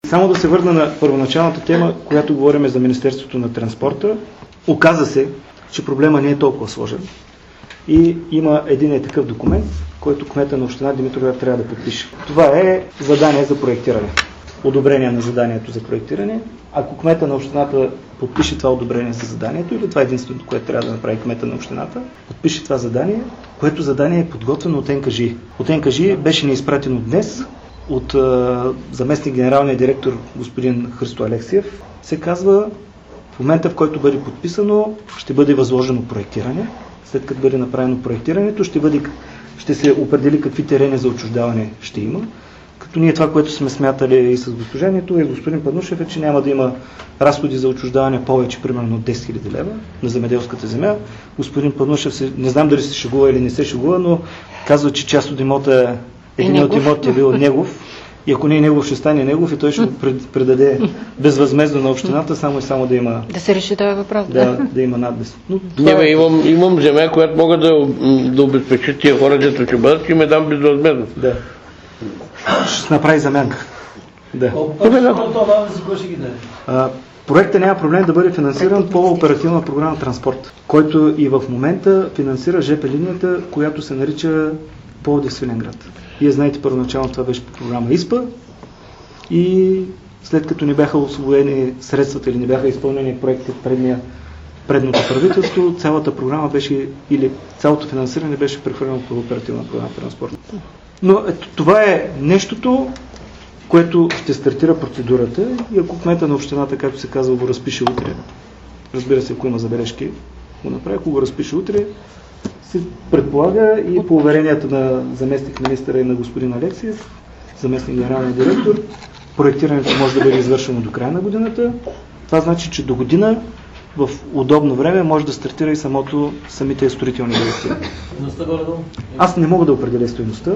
Само да се върна на първоначалната тема, която говорим за Министерството на транспорта. Оказа се, че проблема не е толкова сложен. И има един такъв документ, който кмета на община Димитровград трябва да подпише. Това е задание за проектиране. Одобрение на заданието за проектиране. Ако кмета на общината подпише това одобрение за заданието, или това е единственото, което трябва да направи кмета на общината, подпише това задание, което задание е подготвено от НКЖИ. От НКЖИ беше ни изпратено днес от заместник генералния директор господин Христо Алексиев. Се казва, в момента в който бъде подписано, ще бъде възложено проектиране. След като бъде направено проектирането, ще се определи какви терени за отчуждаване ще има. Като ние това, което сме смятали и с госпожението и господин Панушев, е, че няма да има разходи за отчуждаване повече, примерно от 10 000 лева на земеделската земя. Господин Панушев, не знам дали се шегува или не се шегува, но казва, че част от имота, един от имотите е бил негов. И ако не е негов, ще стане негов и той ще го предаде безвъзмездно на общината, само и само да има... Да се реши този въпрос. Да има надпис. Имам земя, която мога да обезпеча тия хора, дето ще бъдат и ме дам безвъзмездно. Да. Ще се направи замянка. Да. Проектът няма проблем да бъде финансиран по оперативна програма Транспорт, който и в момента финансира ЖП линията, която се нарича Пловдив-Свиленград. Вие знаете, първоначално това беше по програма ИСПА и след като не бяха усвоени средствата или не бяха изпълнени проекти в предното правителство, цялата програма беше, или цялото финансиране беше прехвърлено по оперативна програма Транспорт. Но ето, това е нещото, което ще стартира процедурата и ако кмета на общината, както се казва, го разпише утре, разбира се, ако има забележки, го направи, ако го разпише утре, се предполага и по уверенията на заместник министъра и на господин Алексиев, заместник генералния директор, проектирането може да бъде извършено до края на годината. Това значи, че до година в удобно време може да стартира и самите строителни действия. Аз не мога да определя стойността.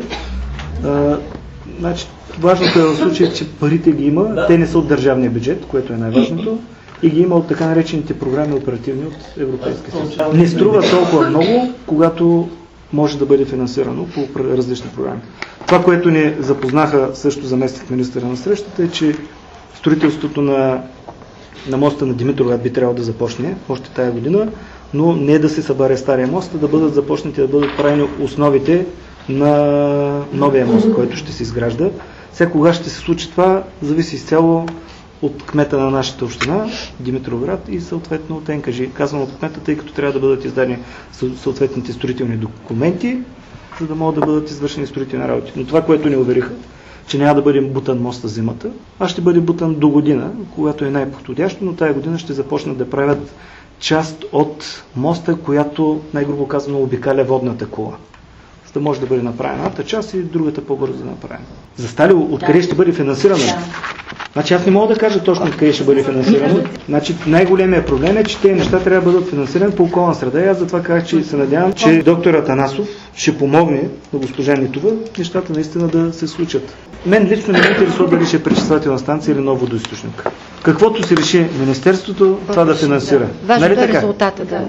Значи, важното е в случая, че парите ги има, те не са от държавния бюджет, което е най-важното, и ги има от така наречените програми оперативни от Европейския съюз. Не струва толкова много, когато може да бъде финансирано по различни програми. Това, което ни запознаха също заместник министъра на срещата, е, че строителството на моста на Димитровград би трябвало да започне още тая година, но не да се събаре стария мост, а да бъдат започнати, да бъдат правени основите на новия мост, който ще се изгражда. Сега кога ще се случи това, зависи изцяло от кмета на нашата община, Димитровград, и съответно от НКЖИ. Казвам от кмета, тъй като трябва да бъдат издадени съответните строителни документи, за да могат да бъдат извършени строителни работи. Но това, което ни увериха, че няма да бъде бутан моста зимата, а ще бъде бутан до година, когато е най-подходящо, но тая година ще започнат да правят част от моста, която, най-грубо казано, обикаля водната кула. За да може да бъде направена едната част и другата по-бързо да направим. За Стали, откъде ще бъде финансирано? Значи аз не мога да кажа точно откъде ще бъде финансирано. Значи най-големият проблем е, че тези неща трябва да бъдат финансирани по околна среда и аз затова казах, че се надявам, че доктор Атанасов ще помогне на госпожа Нитова нещата наистина да се случат. Мен лично не ме интересува дали ще е пречиствателна станция или нов водоизточник. Каквото се реши Министерството, това да финансира. Важното е резултата, да.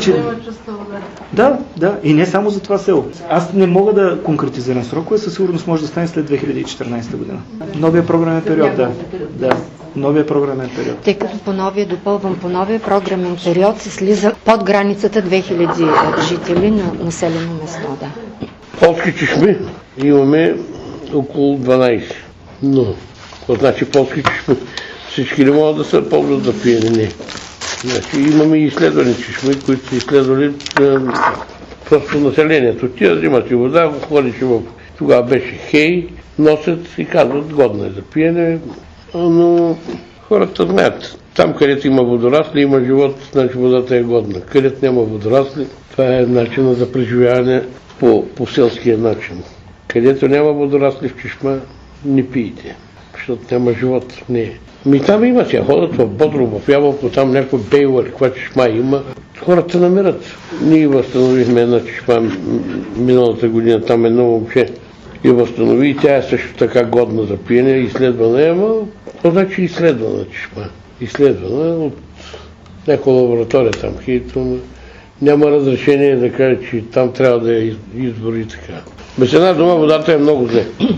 Да, и не само за това село. Аз не мога да конкретизирам срокове, със сигурност може да стане след 2014 година. Новия програмен период, да. Новия програмен период. Тъй като допълвам по новия програмен период се слиза под границата 2000 жители на населено место, да. Полски чешми имаме около 12. Но, какво значи полски чешми? Всички не могат да се ползват за пиене, не. Значи, имаме и изследвани чешми, които са изследвали просто населението. Тия взимат и вода, ходиш в... Тогава беше хей, носят и казват, годна е за пиене, но хората знаят. Там, където има водорасли, има живот, значи водата е годна. Където няма водорасли, това е начинът за преживяване по селския начин. Където няма водорасли в чешма, не пийте, защото няма живот. Не. Там има сега, ходят в Бодрово, в Ябълко, там някаква бейла, каква чешма има. Хората намират. Ние възстановихме една чешма миналата година, там едно момче я възстанови и тя е също така годна за пиене, изследвана е, но това значи изследвана чешма. Изследвана от някаква лаборатория там, хейто, няма разрешение да каже, че там трябва да е избор и така. Без една дума водата е много зле.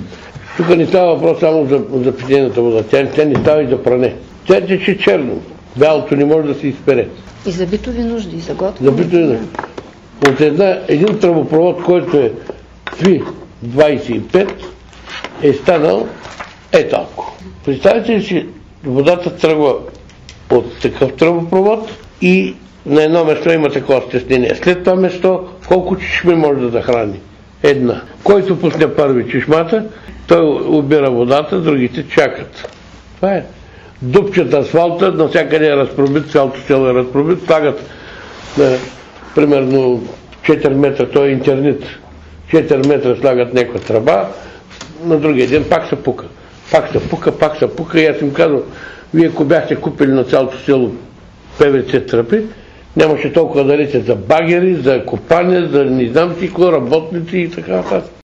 Тук не става въпрос само за питейната вода, тя не става и за пране. Тя тече черно, бялото не може да се изпере. И за битови нужди, и за готвене. За битови нужди. От един тръбопровод, който е 3,25, е станал толкова. Представете ли си, водата тръгва от такъв тръбопровод и на едно место има такова стеснение. След това место колко чешми може да захрани? Една. Който пусне първи чешмата, той обира водата, другите чакат. Това е. Дупчат асфалта, навсякъде е разпробит, цялото село е разпробит, слагат примерно 4 метра, той е интернет, 4 метра слагат някаква тръба, на другия ден пак се пука. Пак се пука и аз им казвам, вие ако бяхте купили на цялото село ПВЦ тръби, нямаше толкова да рече за багери, за копане, за не знам си какво, работници и така нататък.